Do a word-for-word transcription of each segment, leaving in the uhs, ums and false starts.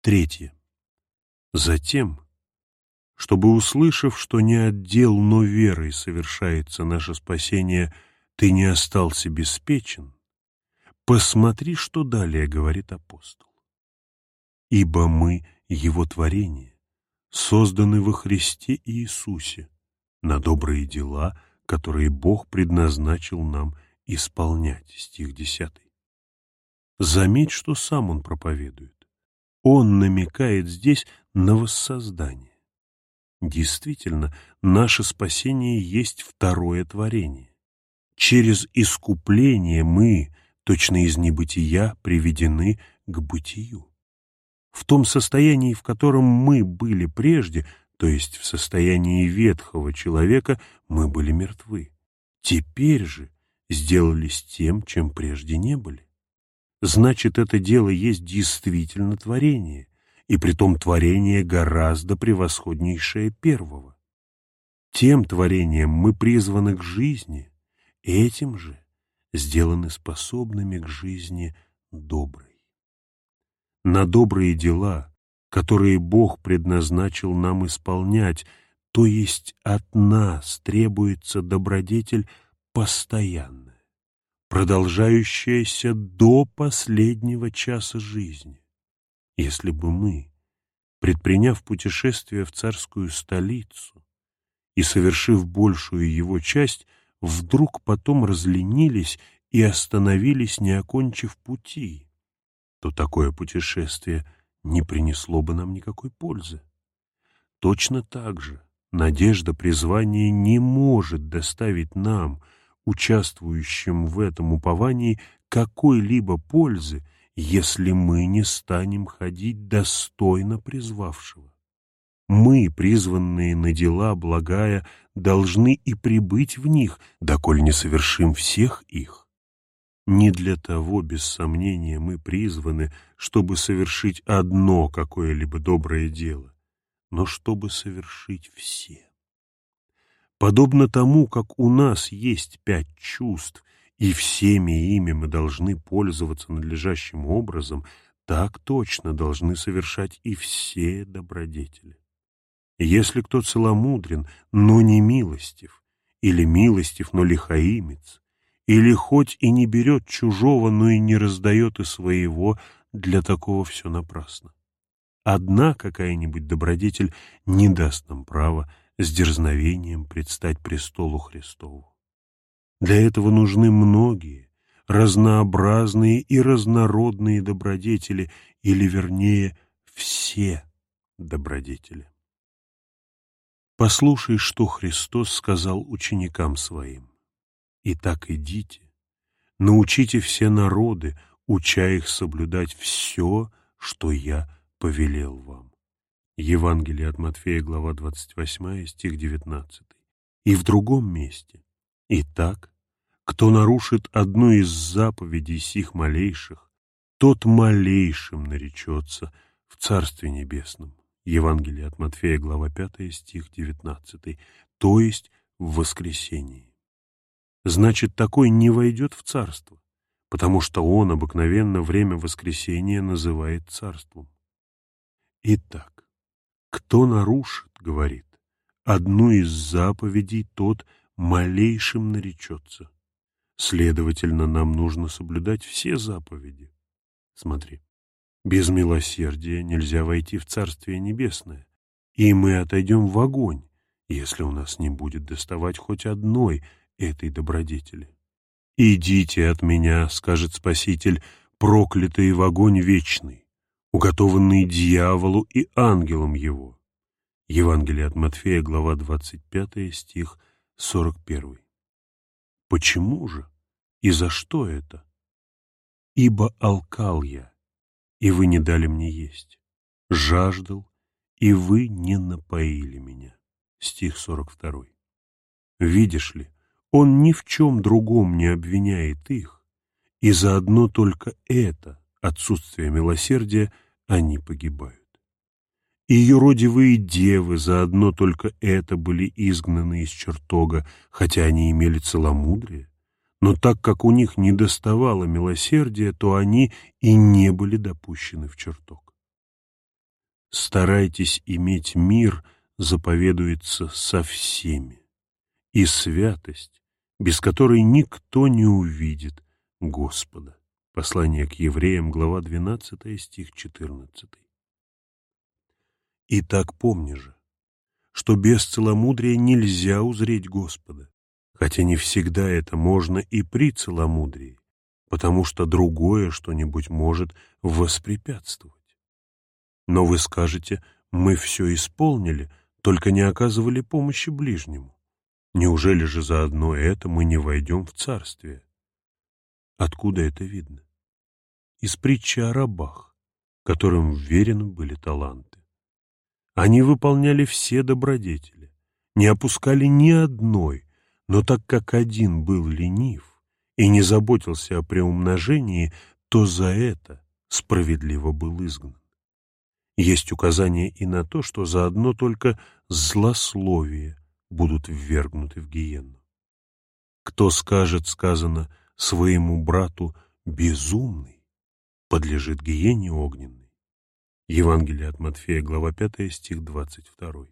Третье. Затем, чтобы, услышав, что не от дел, но верой совершается наше спасение, ты не остался беспечен, посмотри, что далее говорит апостол. «Ибо мы, Его творение, созданы во Христе Иисусе на добрые дела, которые Бог предназначил нам исполнять». Стих десятый. Заметь, что сам он проповедует. Он намекает здесь на воссоздание. Действительно, наше спасение есть второе творение. Через искупление мы, точно из небытия, приведены к бытию. В том состоянии, в котором мы были прежде, то есть в состоянии ветхого человека, мы были мертвы. Теперь же сделались тем, чем прежде не были. Значит, это дело есть действительно творение, и притом творение гораздо превосходнейшее первого. Тем творением мы призваны к жизни, этим же сделаны способными к жизни доброй. На добрые дела, которые Бог предназначил нам исполнять, то есть от нас требуется добродетель постоянная, продолжающаяся до последнего часа жизни. Если бы мы, предприняв путешествие в царскую столицу и совершив большую его часть, вдруг потом разленились и остановились, не окончив пути, то такое путешествие не принесло бы нам никакой пользы. Точно так же надежда призвания не может доставить нам, участвующим в этом уповании, какой-либо пользы, если мы не станем ходить достойно призвавшего. Мы, призванные на дела благая, должны и пребыть в них, доколе не совершим всех их. Не для того, без сомнения, мы призваны, чтобы совершить одно какое-либо доброе дело, но чтобы совершить все. Подобно тому, как у нас есть пять чувств, и всеми ими мы должны пользоваться надлежащим образом, так точно должны совершать и все добродетели. Если кто целомудрен, но не милостив, или милостив, но лихаимец, или хоть и не берет чужого, но и не раздает и своего, для такого все напрасно. Одна какая-нибудь добродетель не даст нам права с дерзновением предстать престолу Христову. Для этого нужны многие, разнообразные и разнородные добродетели, или, вернее, все добродетели. Послушай, что Христос сказал ученикам Своим. «Итак, идите, научите все народы, уча их соблюдать все, что Я повелел вам». Евангелие от Матфея, глава двадцать восьмая, стих девятнадцатый. И в другом месте: «Итак, кто нарушит одну из заповедей сих малейших, тот малейшим наречется в Царстве Небесном». Евангелие от Матфея, глава пятая, стих девятнадцатый, то есть в воскресении. Значит, такой не войдет в царство, потому что он обыкновенно время воскресения называет царством. Итак, кто нарушит, говорит, одну из заповедей, тот малейшим наречется. Следовательно, нам нужно соблюдать все заповеди. Смотри, без милосердия нельзя войти в Царствие Небесное, и мы отойдем в огонь, если у нас не будет доставать хоть одной этой добродетели. «Идите от меня, — скажет Спаситель, — проклятые в огонь вечный, уготованный дьяволу и ангелам его». Евангелие от Матфея, глава двадцать пятая, стих сорок первый. Почему же и за что это? «Ибо алкал я, и вы не дали мне есть, жаждал, и вы не напоили меня». Стих сорок второй. Видишь ли, он ни в чем другом не обвиняет их, и за одно только это, отсутствие милосердия, они погибают. И юродивые девы за одно только это были изгнаны из чертога, хотя они имели целомудрие, но так как у них недоставало милосердия, то они и не были допущены в чертог. старайтесь иметь мир, заповедуется со всеми, и святость, без которой никто не увидит Господа. Послание к евреям, глава двенадцатая, стих четырнадцатый. Итак, помни же, что без целомудрия нельзя узреть Господа, хотя не всегда это можно и при целомудрии, потому что другое что-нибудь может воспрепятствовать. Но вы скажете: мы все исполнили, только не оказывали помощи ближнему. Неужели же за одно это мы не войдем в царствие? Откуда это видно? Из притчи о рабах, которым вверены были таланты. Они выполняли все добродетели, не опускали ни одной, но так как один был ленив и не заботился о приумножении, то за это справедливо был изгнан. Есть указание и на то, что за одно только злословие будут ввергнуты в гиенну. Кто скажет, сказано, своему брату «безумный», подлежит гиенне огненной. Евангелие от Матфея, глава пятая, стих двадцать второй.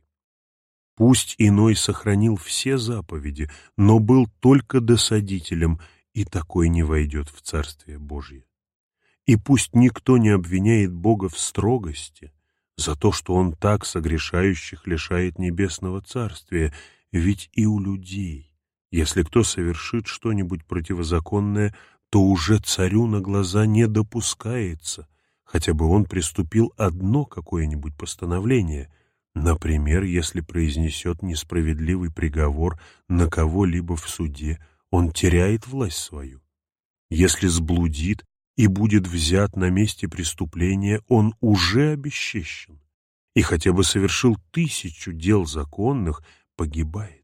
Пусть иной сохранил все заповеди, но был только досадителем, и такой не войдет в Царствие Божье. И пусть никто не обвиняет Бога в строгости за то, что Он так согрешающих лишает небесного царствия, ведь и у людей, если кто совершит что-нибудь противозаконное, то уже царю на глаза не допускается, хотя бы он приступил одно какое-нибудь постановление, например, если произнесет несправедливый приговор на кого-либо в суде, он теряет власть свою. Если сблудит и будет взят на месте преступления, он уже обесчещен, и хотя бы совершил тысячу дел законных, погибает.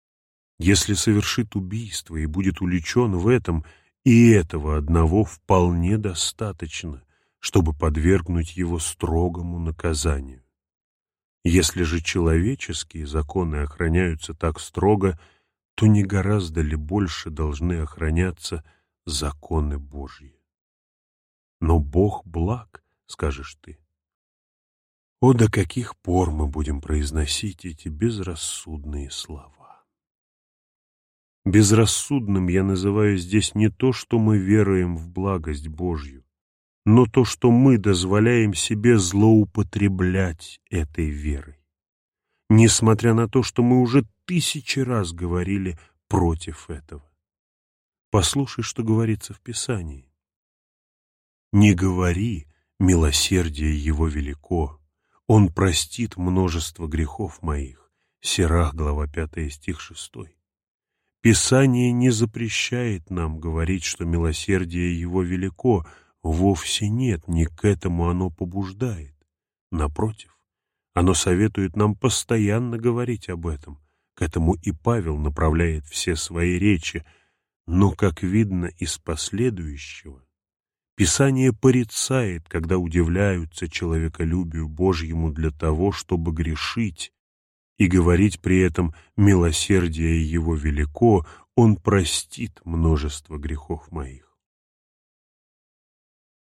Если совершит убийство и будет уличен в этом, и этого одного вполне достаточно, чтобы подвергнуть его строгому наказанию. Если же человеческие законы охраняются так строго, то не гораздо ли больше должны охраняться законы Божьи? Но Бог благ, скажешь ты. О, до каких пор мы будем произносить эти безрассудные слова? Безрассудным я называю здесь не то, что мы веруем в благость Божью, но то, что мы дозволяем себе злоупотреблять этой верой, несмотря на то, что мы уже тысячи раз говорили против этого. Послушай, что говорится в Писании. «Не говори, милосердие Его велико, Он простит множество грехов моих». Сирах, глава пятая, стих шестой. Писание не запрещает нам говорить, что милосердие Его велико, вовсе нет, не к этому оно побуждает. Напротив, оно советует нам постоянно говорить об этом, к этому и Павел направляет все свои речи, но, как видно из последующего, Писание порицает, когда удивляются человеколюбию Божьему для того, чтобы грешить, и говорить при этом «милосердие Его велико, Он простит множество грехов моих».